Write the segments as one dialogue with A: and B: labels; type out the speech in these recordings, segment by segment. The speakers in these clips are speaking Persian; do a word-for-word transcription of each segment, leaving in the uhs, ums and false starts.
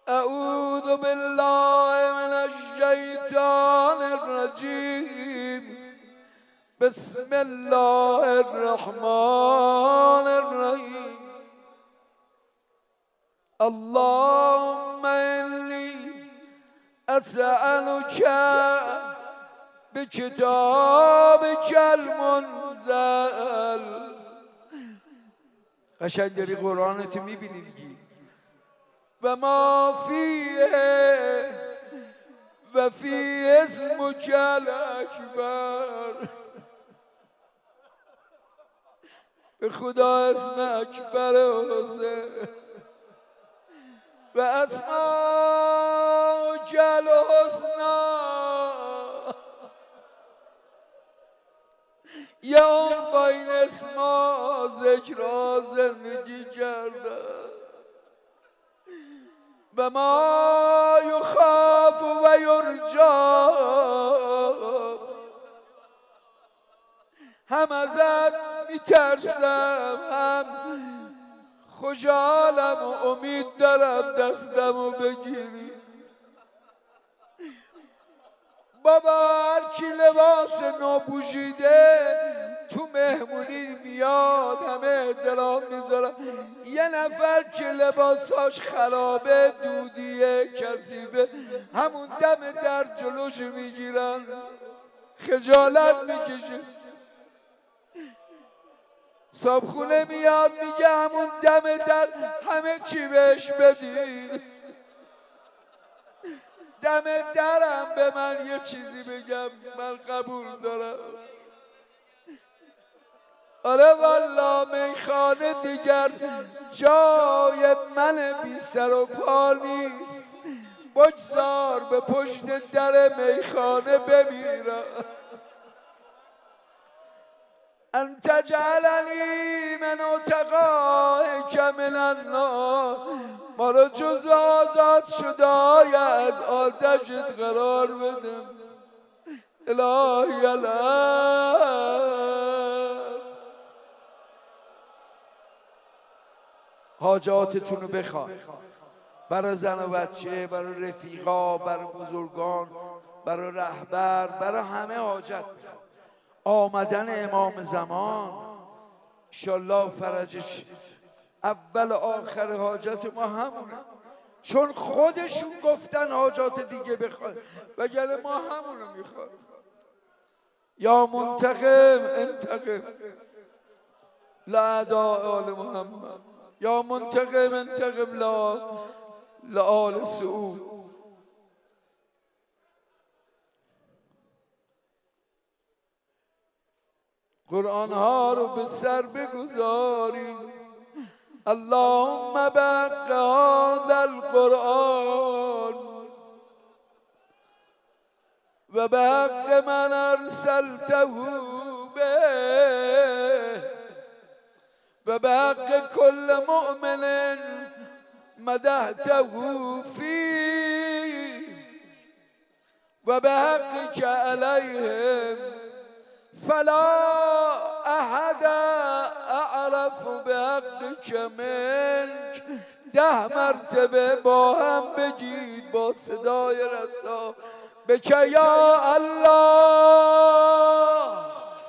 A: اعوذ بالله من الشیطان الرجیم. بسم الله الرحمن الرحیم. اللهم إني أسألك بكتابك المنزل. قشنگ داری قرآنت میبینی دیگه. و ما فیه و فی اسمک الاکبر. به خدا اسم اکبر حسین و اسماءک الحسنا. یه اون با این اسما ذکرها زندگی کرده. و ما یخاف و یرجا. هم ازت میترسم هم خوشحالم و امید دارم دستمو بگیری. بابا هرکی لباس نو پوشیده تو مهمونی میاد همه احترام میذارن. یه نفر که لباساش خرابه دودیه کثیفه همون دم در جلوش میگیرن خجالت میکشه. صابخونه میاد میگه همون دم در همه چی بهش بدین. دم درم به من یه چیزی بگم من قبول دارم. آره والا میخانه دیگر جای من بی سر و پا نیست. بگذار به پشت در میخانه بمیرم. انت جعلنی من اتقائک من النار. ما رو جز آزاد شدای از آتشت قرار بده. الهی الهی حاجاتتون رو بخوان برای زن و بچه، برای رفیقا، برای بزرگان، برای رهبر، برای همه حاجت میخوان. آمدن امام زمان انشالله فرجش اول و آخر حاجت ما همونه. چون خودشون گفتن حاجات دیگه بخوان وگرنه ما همونو میخوان. یا منتقم انتقم لأعداء آل محمد. یا منتقم انتقم لآل سعود. قرآن ها رو به سر بگذاری. اللهم بق هذا القرآن و بق من ارسلته به و بق كل مؤمن مدحته فيه و بحقك عليهم فلا احد اعرف بحقك منك. ده مرتبه با هم بگید با صدای رسا بکه یا الله.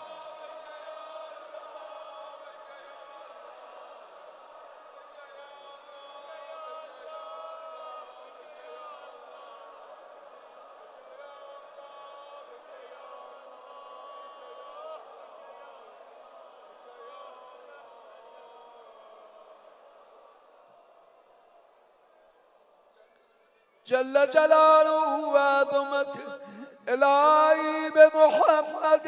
A: جل جلاله و عظمته الهی به محمد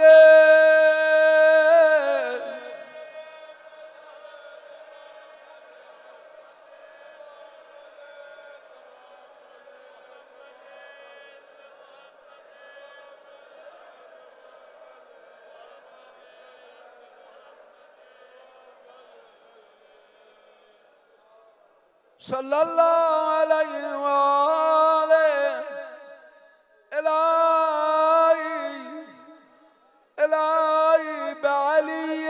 A: صلی الله علیه و آله. الهی الهی به علی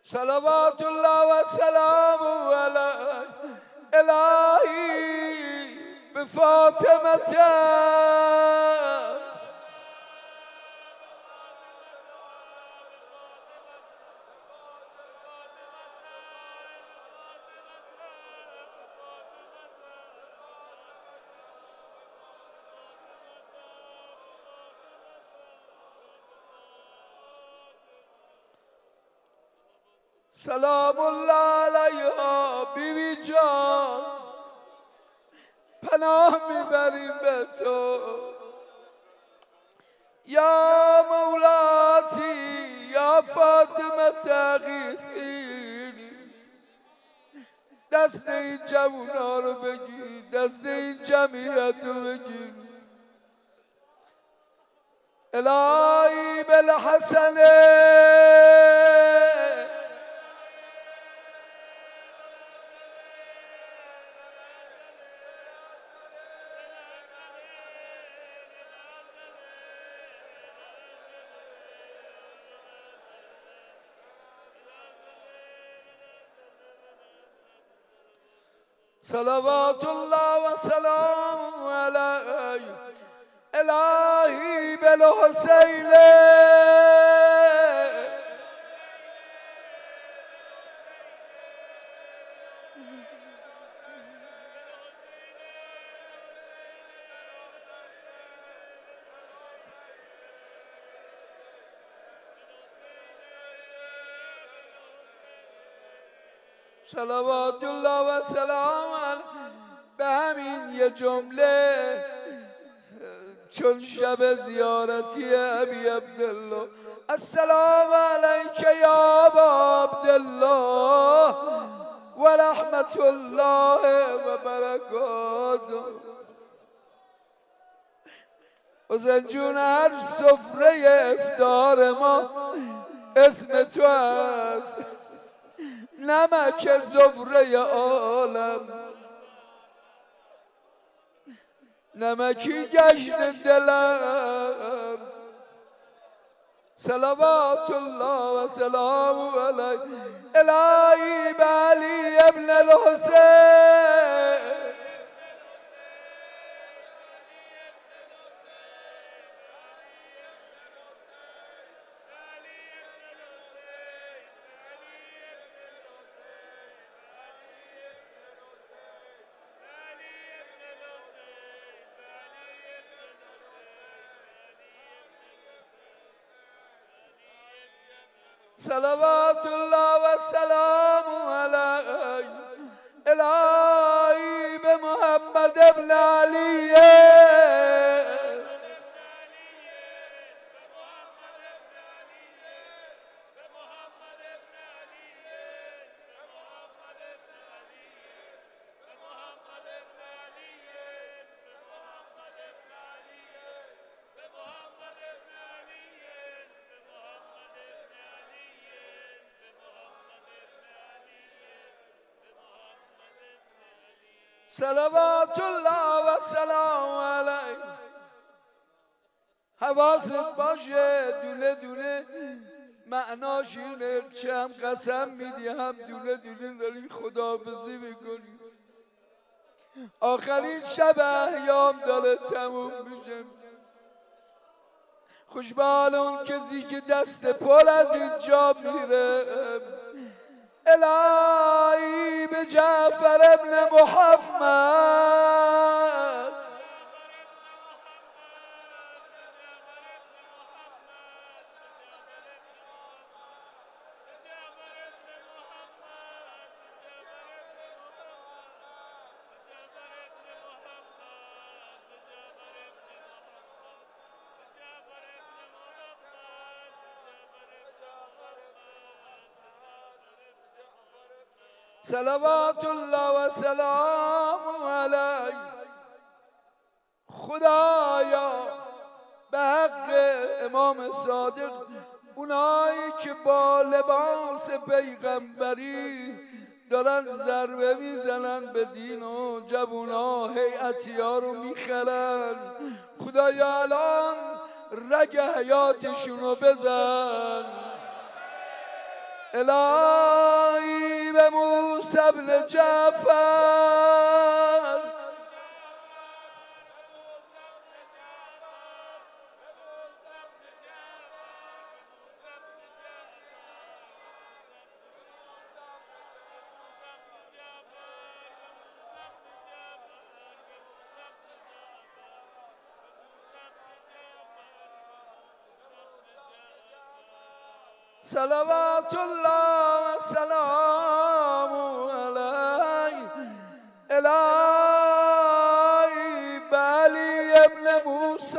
A: صلوات الله و سلامه علیه الهی به فاطمه سلام الله علیها. بیبی جان پناه میبریم به تو یا مولاتی یا فاطمه تغیثینی. دست این جوونا رو بگیر، دست این جمعیت رو بگیر. الهی بالحسنه صلوات الله و سلام علیه الهی بالحسین. صلوات الله و سلام به همین یه جمله چون شب زیارتی ابی عبدالله السلام علیک یا ابا عبدالله و رحمت الله و برکاته. حسین جون هر سفره افطار ما اسم تو است، نمک زفره عالم، نمکی گشت دلم. صلوات الله و سلام علیه الهی به علی ابن الحسین. صلوات الله و سلام علیه الهی به محمد ابن علیه. صلوات الله و سلام علیه. حواست باشه دونه دونه معناش اینه، چه هم قسم میدی هم دونه دونه داری خداحافظی میکنی. آخرین شب احیام داره تموم میشه. خوشبال اون کسی که دست پل از اینجا میره. الهی به جعفر ابن محمد صلوات الله و سلام علیه. خدایا به حق امام صادق اونایی که با لباس پیغمبری دارن ضربه میزنن به دین و جوونا هیئتی ها رو میخرن، خدایا الان رگ حیاتشون رو بزن. الهی به موسی بن جعفر صلوات الله و سلام علیه الهی به علی ابن موسی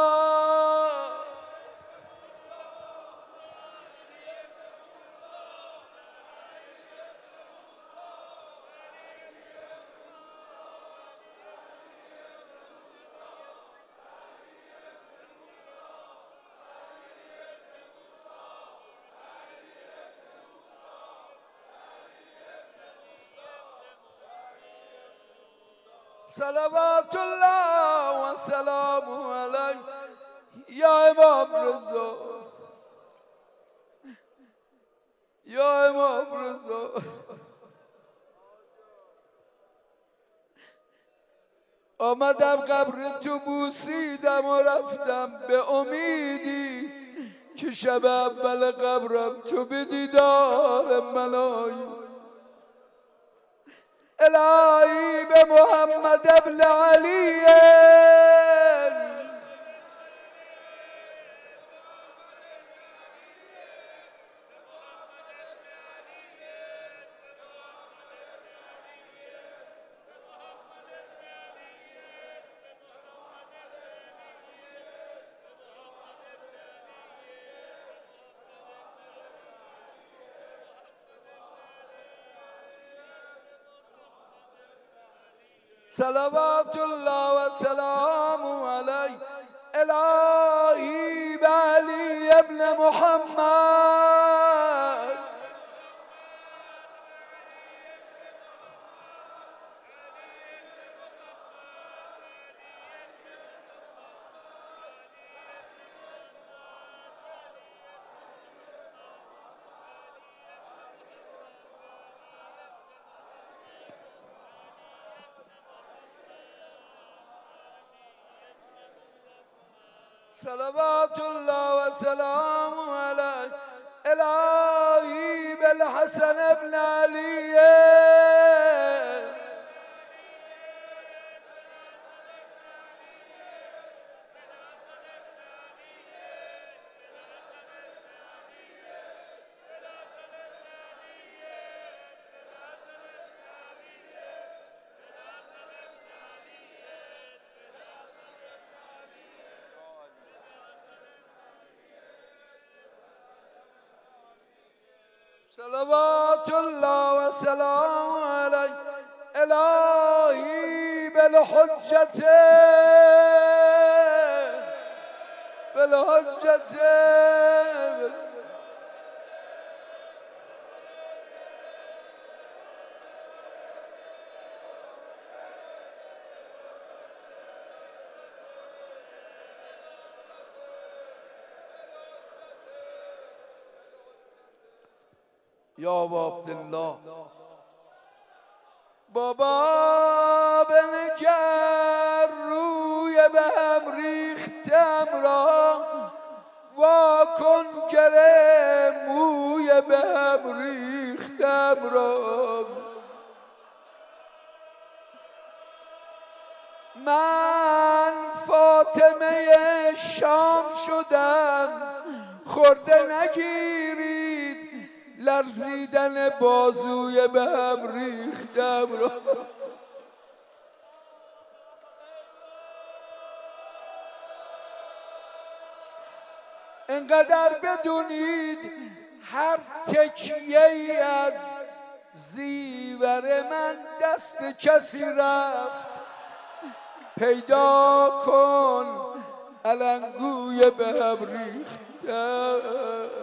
A: صلوات الله و سلام علیه یا امام رضا یا امام رضا آمدم قبر تو بوسیدم و رفتم به امیدی که شب اول قبرم تو به دیدار من آیی الهی به محمد ابن علی صلوات الله و سلام علیه الهی به علی ابن محمد صلوات الله و سلام علیه الهی بالحسن ابن علی صلوات الله و سلام علیه الهی بالحجت بالحجت یا ابا عبدالله بابا بنگر روی به هم ریختم را واکن گره موی به هم ریختم را من فاطمه شام شدم خورده نگیرید لرزیدن بازوی به هم ریختم را انقدر بدونید هر تکیه ای از زیور من دست کسی رفت پیدا کن علنگوی به هم ریختم